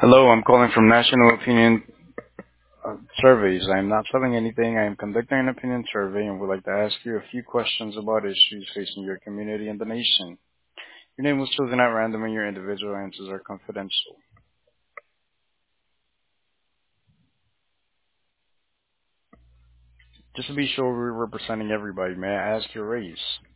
Hello, I'm calling from National Opinion Surveys. I am not selling anything. I am conducting an opinion survey and would like to ask you a few questions about issues facing your community and the nation. Your name was chosen at random and your individual answers are confidential. Just to be sure we're representing everybody, may I ask your race?